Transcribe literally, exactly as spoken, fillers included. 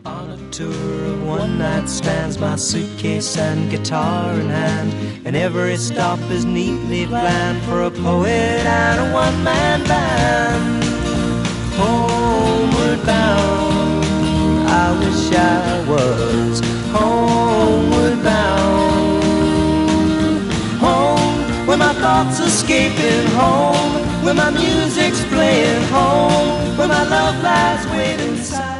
On a tour of one-night stands, my suitcase and guitar in hand, and every stop is neatly planned for a poet and a one-man band. Homeward bound, I wish I was homeward bound. Home, where my thoughts escaping, home where my music's playing, home where my love lies waiting inside.